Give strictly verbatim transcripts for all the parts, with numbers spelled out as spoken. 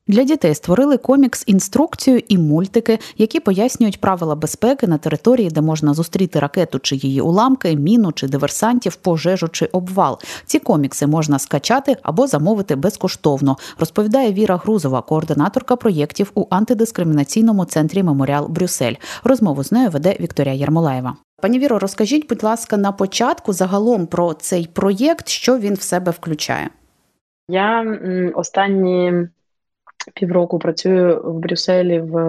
Для дітей створили комікс-інструкцію і мультики, які пояснюють правила безпеки на території, де можна зустріти ракету чи її уламки, міну чи диверсантів, пожежу чи обвал. Ці комікси можна скачати або замовити безкоштовно, розповідає Віра Грузова, координаторка проєктів у антидискримінаційному центрі «Меморіал Брюссель». Розмову з нею веде Вікторія Ярмолаєва. Пані Віро, розкажіть, будь ласка, на початку загалом про цей проєкт, що він в себе включає? Я м, останні півроку працюю в Брюсселі в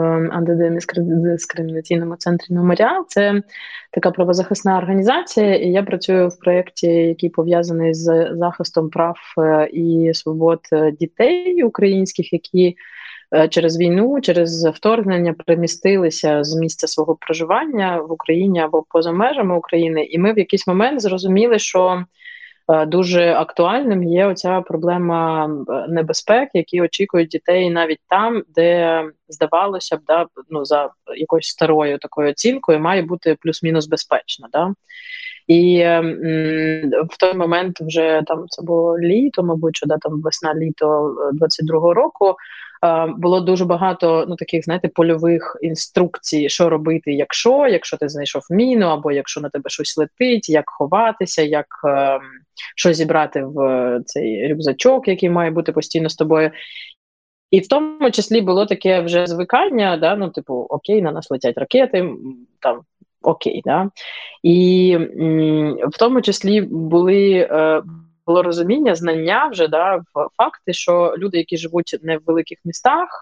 антидискримінаційному центрі «Меморіал». Це така правозахисна організація, і я працюю в проєкті, який пов'язаний з захистом прав і свобод дітей українських, які через війну, через вторгнення перемістилися з місця свого проживання в Україні або поза межами України. І ми в якийсь момент зрозуміли, що дуже актуальним є оця проблема небезпек, які очікують дітей навіть там, де, здавалося б, да, ну, за якоюсь старою такою оцінкою має бути плюс-мінус безпечно. Да? І м, в той момент вже там це було літо, мабуть, що да, там весна-літо двадцять другого року, було дуже багато, ну, таких, знаєте, польових інструкцій, що робити, якщо, якщо ти знайшов міну, або якщо на тебе щось летить, як ховатися, як е, що зібрати в цей рюкзачок, який має бути постійно з тобою. І в тому числі було таке вже звикання, да, ну, типу, окей, на нас летять ракети, там, окей, да. І м, в тому числі були... Е, було розуміння, знання вже, да, факти, що люди, які живуть не в великих містах,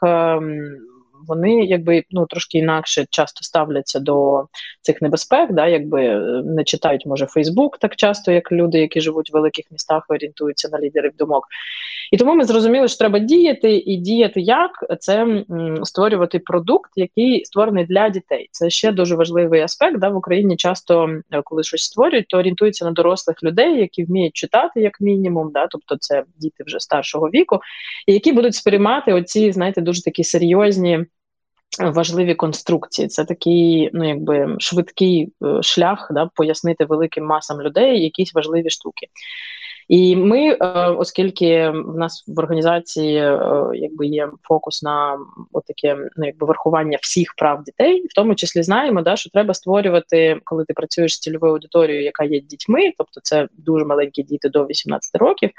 вони якби ну трошки інакше часто ставляться до цих небезпек, да, якби не читають, може, Фейсбук так часто, як люди, які живуть в великих містах, орієнтуються на лідерів думок. І тому ми зрозуміли, що треба діяти, і діяти як? Це м, створювати продукт, який створений для дітей. Це ще дуже важливий аспект. Да? В Україні часто, коли щось створюють, то орієнтуються на дорослих людей, які вміють читати, як мінімум, да? Тобто це діти вже старшого віку, і які будуть сприймати оці, знаєте, дуже такі серйозні, важливі конструкції. Це такий, ну, якби швидкий е, шлях, да, пояснити великим масам людей якісь важливі штуки. І ми, оскільки в нас в організації якби є фокус на отаке, ну, якби врахування всіх прав дітей, в тому числі знаємо, да, що треба створювати, коли ти працюєш з цільовою аудиторією, яка є дітьми, тобто це дуже маленькі діти до вісімнадцяти років,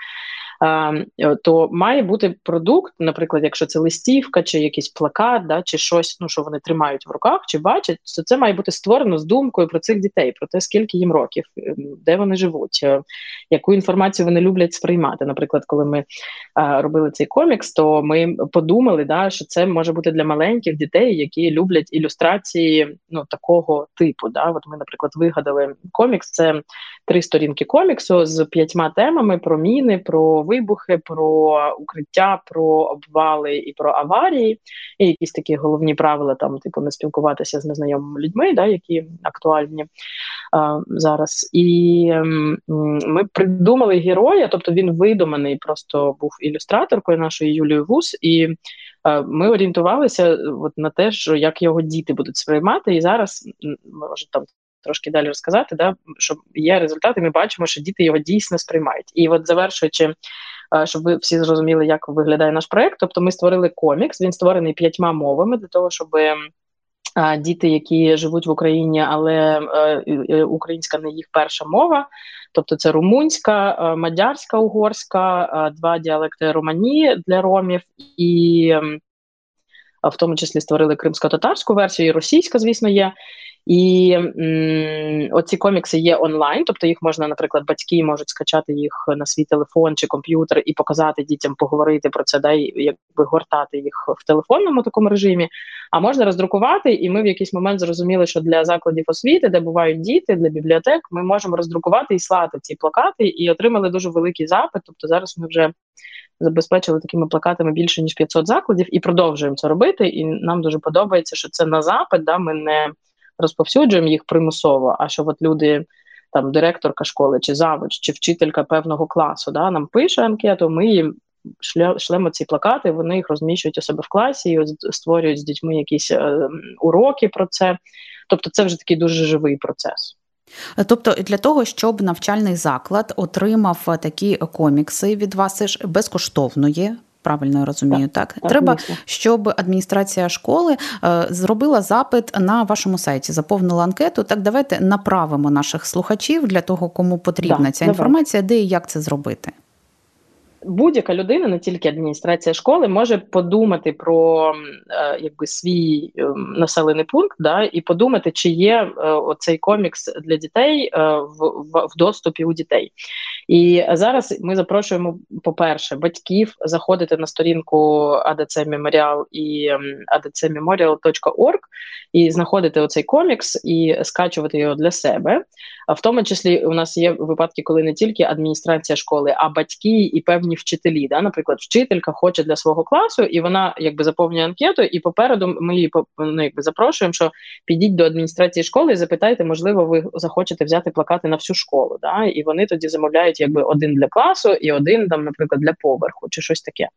то має бути продукт, наприклад, якщо це листівка, чи якийсь плакат, да, чи щось, ну, що вони тримають в руках, чи бачать, то це має бути створено з думкою про цих дітей, про те, скільки їм років, де вони живуть, яку інформацію вони люблять сприймати. Наприклад, коли ми а, робили цей комікс, то ми подумали, да, що це може бути для маленьких дітей, які люблять ілюстрації, ну, такого типу. Да. От ми, наприклад, вигадали комікс, це три сторінки коміксу з п'ятьма темами про міни, про вибухи, про укриття, про обвали і про аварії, і якісь такі головні правила, там, типу, не спілкуватися з незнайомими людьми, да, які актуальні а, зараз. І м, ми придумали героя, тобто він видуманий, просто був ілюстраторкою нашою Юлією Вус, і а, ми орієнтувалися от на те, що як його діти будуть сприймати, і зараз, може, там трошки далі розказати, да, що є результати, ми бачимо, що діти його дійсно сприймають. І от завершуючи, щоб ви всі зрозуміли, як виглядає наш проєкт, тобто ми створили комікс, він створений п'ятьма мовами для того, щоб а, діти, які живуть в Україні, але а, українська не їх перша мова, тобто це румунська, а, мадярська, угорська, а, два діалекти румані для ромів, і а, в тому числі створили кримсько-татарську версію, і російська, звісно, є. І м, оці комікси є онлайн, тобто їх можна, наприклад, батьки можуть скачати їх на свій телефон чи комп'ютер і показати дітям, поговорити про це, да, і якби гортати їх в телефонному такому режимі, а можна роздрукувати, і ми в якийсь момент зрозуміли, що для закладів освіти, де бувають діти, для бібліотек, ми можемо роздрукувати і слати ці плакати, і отримали дуже великий запит, тобто зараз ми вже забезпечили такими плакатами більше, ніж п'ятсот закладів, і продовжуємо це робити, і нам дуже подобається, що це на запит, да, ми не розповсюджуємо їх примусово, а що от люди, там, директорка школи, чи завуч, чи вчителька певного класу, да, нам пише анкету, ми їм шлемо ці плакати, вони їх розміщують у себе в класі, і створюють з дітьми якісь е, уроки про це. Тобто це вже такий дуже живий процес. Тобто для того, щоб навчальний заклад отримав такі комікси від вас, це ж безкоштовно є Правильно я розумію, так? так? Так, Треба, дійсно. щоб адміністрація школи е, зробила запит на вашому сайті, заповнила анкету. Так, давайте направимо наших слухачів для того, кому потрібна Да, ця давайте. інформація, де і як це зробити. Будь-яка людина, не тільки адміністрація школи, може подумати про е, якби свій е, населений пункт, да, і подумати, чи є е, оцей комікс для дітей е, в, в, в доступі у дітей. І зараз ми запрошуємо, по-перше, батьків заходити на сторінку ей ді сі Memorial і ей ді сі memorial точка орг і знаходити оцей комікс і скачувати його для себе. А в тому числі у нас є випадки, коли не тільки адміністрація школи, а батьки і певні вчителі. Да? Наприклад, вчителька хоче для свого класу, і вона якби заповнює анкету, і попереду ми її ну, якби запрошуємо, що підіть до адміністрації школи і запитайте, можливо, ви захочете взяти плакати на всю школу. Да? І вони тоді замовляють якби один для класу і один, там, наприклад, для поверху чи щось таке.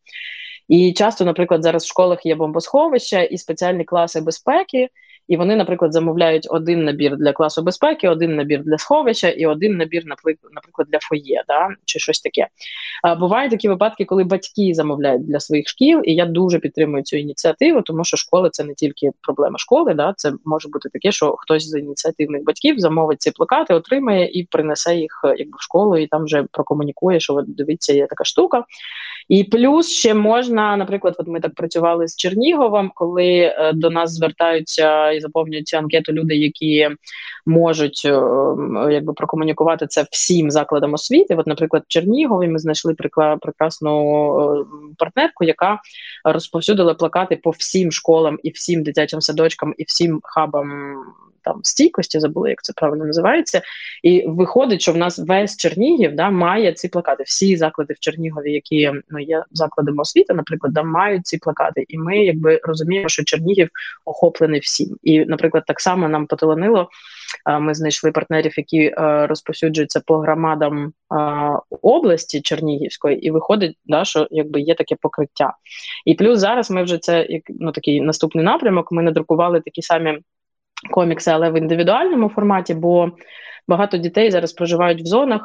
І часто, наприклад, зараз в школах є бомбосховища і спеціальні класи безпеки, і вони, наприклад, замовляють один набір для класу безпеки, один набір для сховища і один набір, наприклад, для фоє, да? Чи щось таке. А бувають такі випадки, коли батьки замовляють для своїх шкіл, і я дуже підтримую цю ініціативу, тому що школи – це не тільки проблема школи, да? Це може бути таке, що хтось з ініціативних батьків замовить ці плакати, отримає і принесе їх якби в школу, і там вже прокомунікує, що от, дивіться, є така штука. І плюс ще можна, наприклад, от ми так працювали з Черніговом, коли е, до нас звертаються і заповнюють цю анкету люди, які можуть е, якби прокомунікувати це всім закладам освіти. От, наприклад, в Чернігові ми знайшли прикла, прекрасну е, партнерку, яка розповсюдила плакати по всім школам і всім дитячим садочкам і всім хабам там стійкості, забула, як це правильно називається, і виходить, що в нас весь Чернігів, да, має ці плакати. Всі заклади в Чернігові, які ну, є закладами освіти, наприклад, да, мають ці плакати. І ми якби розуміємо, що Чернігів охоплений всім. І, наприклад, так само нам поталанило, ми знайшли партнерів, які розповсюджуються по громадам області Чернігівської, і виходить, да, що якби є таке покриття. І плюс зараз ми вже це, ну, такий наступний напрямок, ми надрукували такі самі комікси, але в індивідуальному форматі, бо багато дітей зараз проживають в зонах,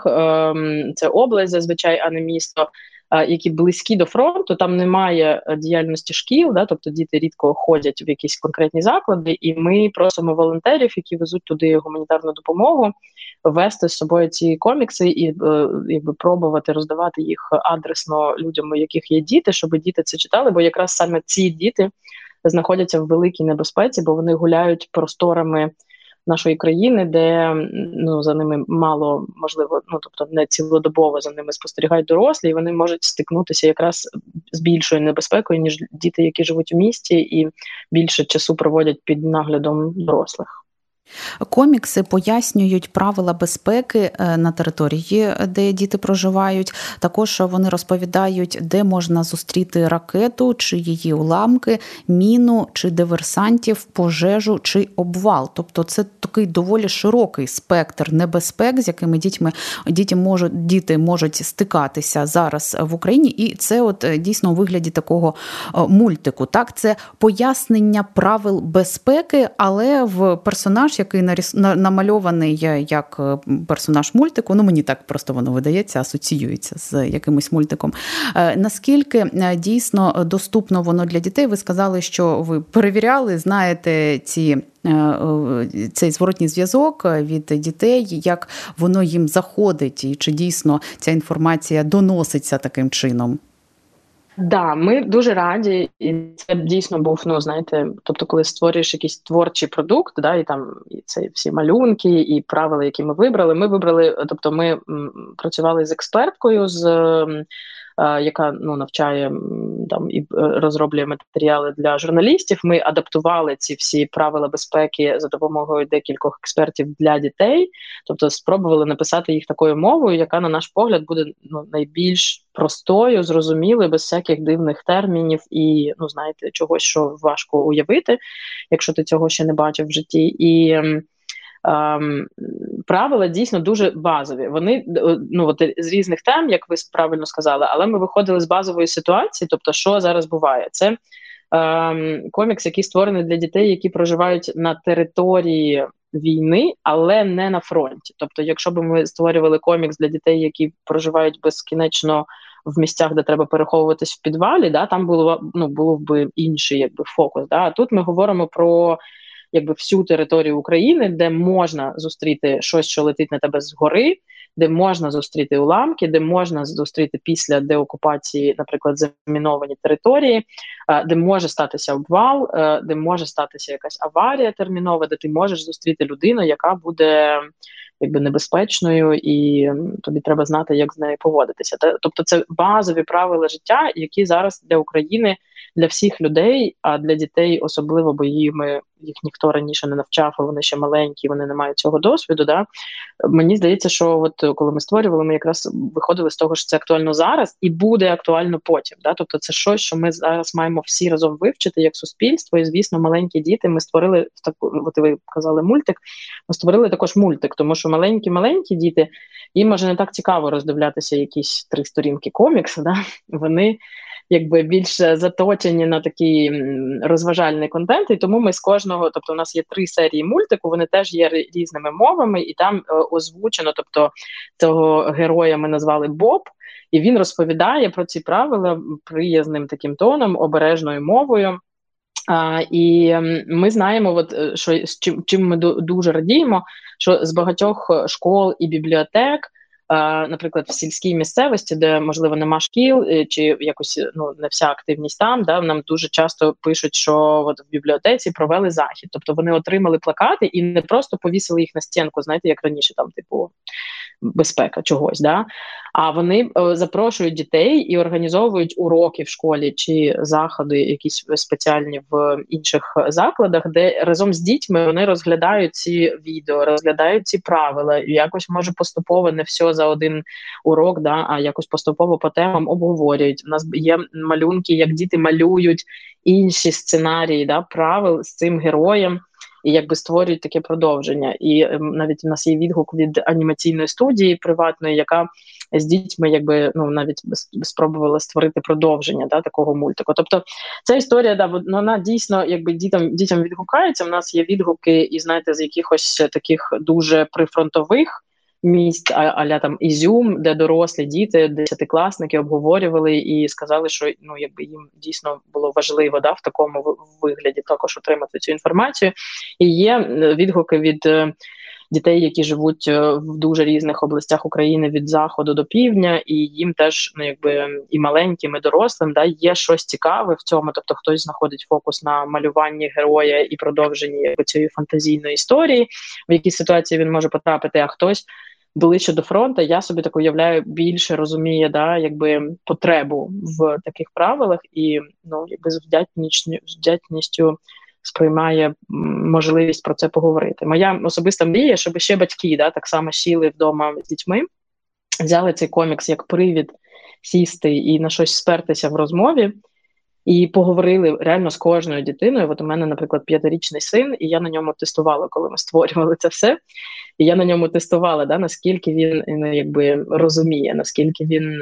це область зазвичай, а не місто, які близькі до фронту, там немає діяльності шкіл, да, тобто діти рідко ходять в якісь конкретні заклади, і ми просимо волонтерів, які везуть туди гуманітарну допомогу, вести з собою ці комікси і якби пробувати роздавати їх адресно людям, у яких є діти, щоб діти це читали, бо якраз саме ці діти знаходяться в великій небезпеці, бо вони гуляють просторами нашої країни, де ну, за ними мало, можливо, ну, тобто не цілодобово за ними спостерігають дорослі, і вони можуть стикнутися якраз з більшою небезпекою, ніж діти, які живуть у місті і більше часу проводять під наглядом дорослих. Комікси пояснюють правила безпеки на території, де діти проживають. Також вони розповідають, де можна зустріти ракету чи її уламки, міну чи диверсантів, пожежу чи обвал. Тобто це такий доволі широкий спектр небезпек, з якими дітьми, діти можуть, діти можуть стикатися зараз в Україні. І це от дійсно у вигляді такого мультику. Так, це пояснення правил безпеки, але в персонаж, який намальований як персонаж мультику, ну мені так просто воно видається, асоціюється з якимось мультиком. Наскільки дійсно доступно воно для дітей? Ви сказали, що ви перевіряли, знаєте ці, цей зворотній зв'язок від дітей, як воно їм заходить, і чи дійсно ця інформація доноситься таким чином? Да, ми дуже раді, і це дійсно був, ну, знаєте, тобто, коли створюєш якийсь творчий продукт, да, і там і це всі малюнки, і правила, які ми вибрали. Ми вибрали, тобто, ми м, працювали з експерткою, з е, яка ну навчає там і розроблює матеріали для журналістів. Ми адаптували ці всі правила безпеки за допомогою декількох експертів для дітей. Тобто, спробували написати їх такою мовою, яка, на наш погляд, буде ну найбільш простою, зрозумілою, без всяких дивних термінів і, ну, знаєте, чогось, що важко уявити, якщо ти цього ще не бачив в житті. І ем, правила дійсно дуже базові. Вони, ну, от з різних тем, як ви правильно сказали, але ми виходили з базової ситуації, тобто, що зараз буває? Це ем, комікс, який створений для дітей, які проживають на території війни, але не на фронті. Тобто, якщо б ми створювали комікс для дітей, які проживають безкінечно в місцях, де треба переховуватись в підвалі, да, там було, ну, було б інший якби фокус. Да. А тут ми говоримо про якби всю територію України, де можна зустріти щось, що летить на тебе згори, де можна зустріти уламки, де можна зустріти після деокупації, наприклад, заміновані території, де може статися обвал, де може статися якась аварія термінова, де ти можеш зустріти людину, яка буде якби небезпечною, і тобі треба знати, як з нею поводитися. Тобто це базові правила життя, які зараз для України, для всіх людей, а для дітей особливо, бо їми їх ніхто раніше не навчав, а вони ще маленькі, вони не мають цього досвіду. Да? Мені здається, що от коли ми створювали, ми якраз виходили з того, що це актуально зараз і буде актуально потім. Да? Тобто це щось, що ми зараз маємо всі разом вивчити як суспільство, і, звісно, маленькі діти, ми створили, таку, от ви казали мультик, ми створили також мультик, тому що маленькі-маленькі діти, їм може не так цікаво роздивлятися якісь три сторінки коміксу, да? Вони якби більше заточені на такий розважальний контент, і тому ми з кожного, тобто у нас є три серії мультику, вони теж є різними мовами, і там е, озвучено, тобто цього героя ми назвали Боб, і він розповідає про ці правила приязним таким тоном, обережною мовою. А, і ми знаємо, от, що чим, чим ми дуже радіємо, що з багатьох школ і бібліотек, Uh, наприклад, в сільській місцевості, де, можливо, нема шкіл, чи якось, ну, не вся активність там, да, нам дуже часто пишуть, що от в бібліотеці провели захід. Тобто вони отримали плакати і не просто повісили їх на стінку, знаєте, як раніше, там, типу, безпека чогось, да? А вони е, запрошують дітей і організовують уроки в школі чи заходи якісь спеціальні в інших закладах, де разом з дітьми вони розглядають ці відео, розглядають ці правила, і якось, може, поступово не все за один урок, да, а якось поступово по темам обговорюють. У нас є малюнки, як діти малюють інші сценарії, да, правил з цим героєм, і якби створюють таке продовження. І е, навіть у нас є відгук від анімаційної студії приватної, яка з дітьми якби, ну, навіть спробувала створити продовження, да, такого мультику. Тобто ця історія, да, вона дійсно якби дітям, дітям відгукається. У нас є відгуки, і знаєте, з якихось таких дуже прифронтових міст, а-ля там Ізюм, де дорослі діти, десятикласники обговорювали і сказали, що, ну, якби їм дійсно було важливо, да, в такому вигляді також отримати цю інформацію. І є відгуки від дітей, які живуть в дуже різних областях України від заходу до півдня, і їм теж, ну, якби і маленьким, і дорослим, да, є щось цікаве в цьому. Тобто хтось знаходить фокус на малюванні героя і продовженні якби цієї фантазійної історії, в якій ситуації він може потрапити, а хтось ближче до фронту, я собі так уявляю, більше розуміє, да, якби потребу в таких правилах і, ну, якби з вдячністю, вдячністю сприймає можливість про це поговорити. Моя особиста мрія, щоб ще батьки, да, так само сіли вдома з дітьми, взяли цей комікс як привід сісти і на щось спертися в розмові, і поговорили реально з кожною дитиною. От у мене, наприклад, п'ятирічний син, і я на ньому тестувала, коли ми створювали це все. І я на ньому тестувала, да, наскільки він, ну, якби розуміє, наскільки він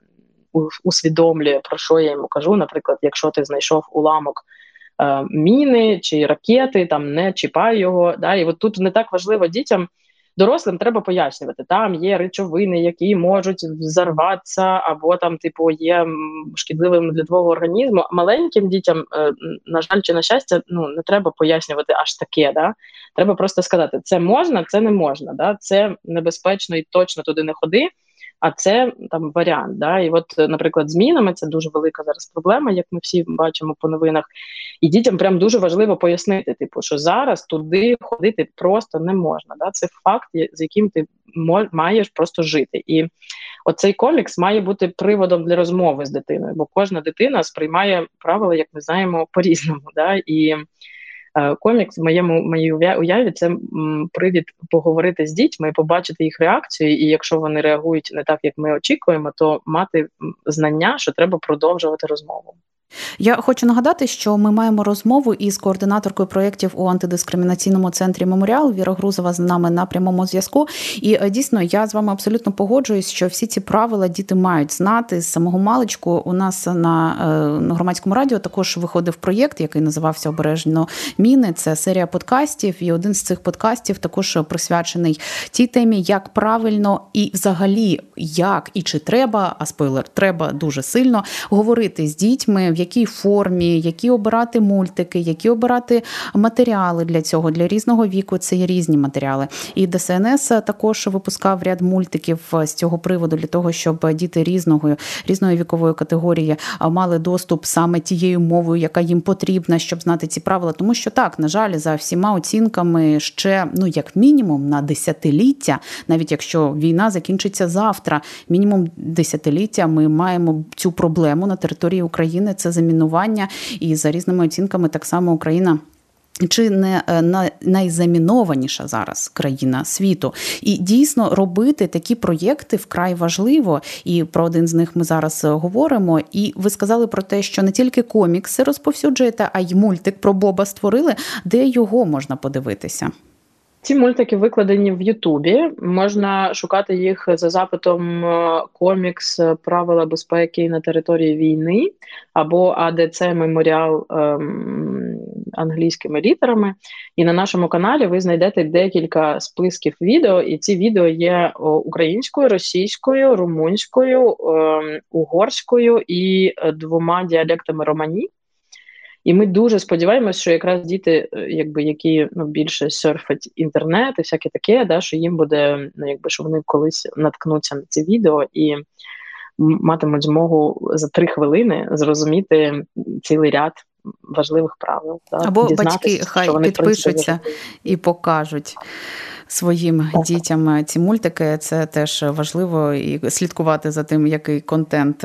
усвідомлює, про що я йому кажу. Наприклад, якщо ти знайшов уламок е, міни чи ракети, там не чіпай його. Да, і от тут не так важливо дітям. Дорослим треба пояснювати, там є речовини, які можуть взорватися, або там, типу, є шкідливим для твого організму. Маленьким дітям, на жаль чи на щастя, ну, не треба пояснювати аж таке, да? Треба просто сказати, це можна, це не можна, да? Це небезпечно і точно туди не ходи, а це там варіант. Да? І от, наприклад, з мінами це дуже велика зараз проблема, як ми всі бачимо по новинах. І дітям прям дуже важливо пояснити, типу, що зараз туди ходити просто не можна. Да? Це факт, з яким ти маєш просто жити. І оцей комікс має бути приводом для розмови з дитиною, бо кожна дитина сприймає правила, як ми знаємо, по-різному. Да? І е, комікс в моєму моїй уяві – це м, привід поговорити з дітьми, побачити їх реакцію, і якщо вони реагують не так, як ми очікуємо, то мати знання, що треба продовжувати розмову. Я хочу нагадати, що ми маємо розмову із координаторкою проєктів у антидискримінаційному центрі «Меморіал». Віра Грузова з нами на прямому зв'язку. І дійсно, я з вами абсолютно погоджуюсь, що всі ці правила діти мають знати з самого маличку. У нас на, на Громадському радіо також виходив проєкт, який називався «Обережно міни». Це серія подкастів, і один з цих подкастів також присвячений тій темі, як правильно і взагалі, як і чи треба, а спойлер, треба дуже сильно, говорити з дітьми, в якій формі, які обирати мультики, які обирати матеріали для цього, для різного віку, це є різні матеріали. І ДСНС також випускав ряд мультиків з цього приводу для того, щоб діти різного, різної вікової категорії мали доступ саме тією мовою, яка їм потрібна, щоб знати ці правила. Тому що так, на жаль, за всіма оцінками ще, ну, як мінімум на десятиліття, навіть якщо війна закінчиться завтра, мінімум десятиліття ми маємо цю проблему на території України, це замінування, і за різними оцінками так само Україна чи не найзамінованіша зараз країна світу. І дійсно робити такі проєкти вкрай важливо, і про один з них ми зараз говоримо. І ви сказали про те, що не тільки комікси розповсюджуєте, а й мультик про Боба створили. Де його можна подивитися? Ці мультики викладені в Ютубі, можна шукати їх за запитом «Комікс. Правила безпеки на території війни» або «А Д Ц Меморіал» ем, англійськими літерами. І на нашому каналі ви знайдете декілька списків відео, і ці відео є українською, російською, румунською, ем, угорською і двома діалектами романі. І ми дуже сподіваємося, що якраз діти, якби, які ну, більше серфять інтернет і всяке таке, да, що їм буде, ну, якби, що вони колись наткнуться на ці відео і матимуть змогу за три хвилини зрозуміти цілий ряд важливих правил. Да, або батьки хай підпишуться і покажуть своїм так. дітям ці мультики. Це теж важливо, і слідкувати за тим, який контент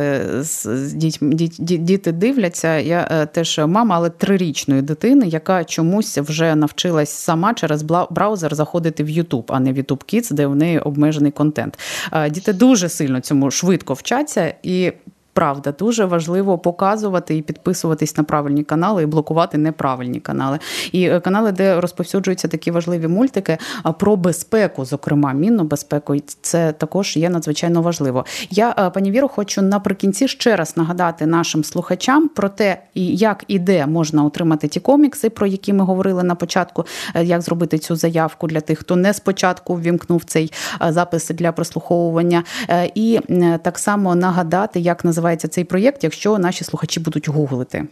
з дітьми діти дивляться. Я теж мама, але трирічної дитини, яка чомусь вже навчилась сама через браузер заходити в YouTube, а не в YouTube Kids, де в неї обмежений контент. Діти дуже сильно цьому швидко вчаться, і правда, дуже важливо показувати і підписуватись на правильні канали і блокувати неправильні канали. І канали, де розповсюджуються такі важливі мультики про безпеку, зокрема, мінну безпеку, це також є надзвичайно важливо. Я, пані Віро, хочу наприкінці ще раз нагадати нашим слухачам про те, як і де можна отримати ті комікси, про які ми говорили на початку, як зробити цю заявку для тих, хто не спочатку ввімкнув цей запис для прослуховування. І так само нагадати, як називається цей проєкт, якщо наші слухачі будуть гуглити.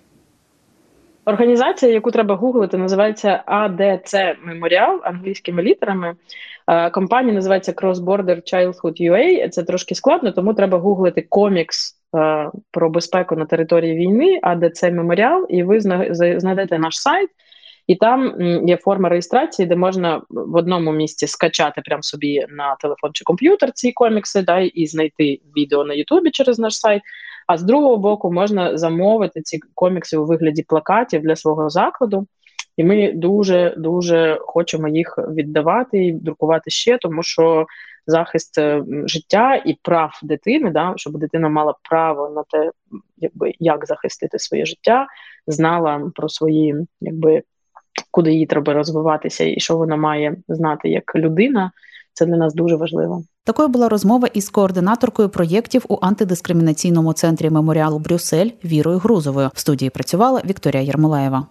Організація, яку треба гуглити, називається А Д Ц Меморіал англійськими літерами. Компанія називається Cross Border Childhood ю ей. Це трошки складно, тому треба гуглити комікс про безпеку на території війни, А Д Ц Меморіал, і ви знайдете наш сайт. І там є форма реєстрації, де можна в одному місці скачати прямо собі на телефон чи комп'ютер ці комікси, да, і знайти відео на Ютубі через наш сайт. А з другого боку можна замовити ці комікси у вигляді плакатів для свого закладу. І ми дуже-дуже хочемо їх віддавати і друкувати ще, тому що захист життя і прав дитини, да, щоб дитина мала право на те, якби, як захистити своє життя, знала про свої, якби, куди їй треба розвиватися і що вона має знати як людина, це для нас дуже важливо. Такою була розмова із координаторкою проєктів у антидискримінаційному центрі «Меморіалу Брюссель» Вірою Грузовою. В студії працювала Вікторія Єрмолаєва.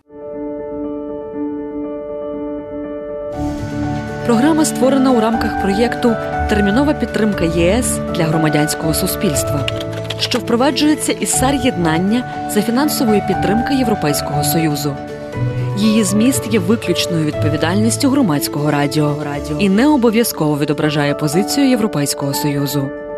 Програма створена у рамках проєкту «Термінова підтримка ЄС для громадянського суспільства», що впроваджується із САР-єднання за фінансової підтримки Європейського Союзу. Її зміст є виключною відповідальністю Громадського радіо і не обов'язково відображає позицію Європейського Союзу.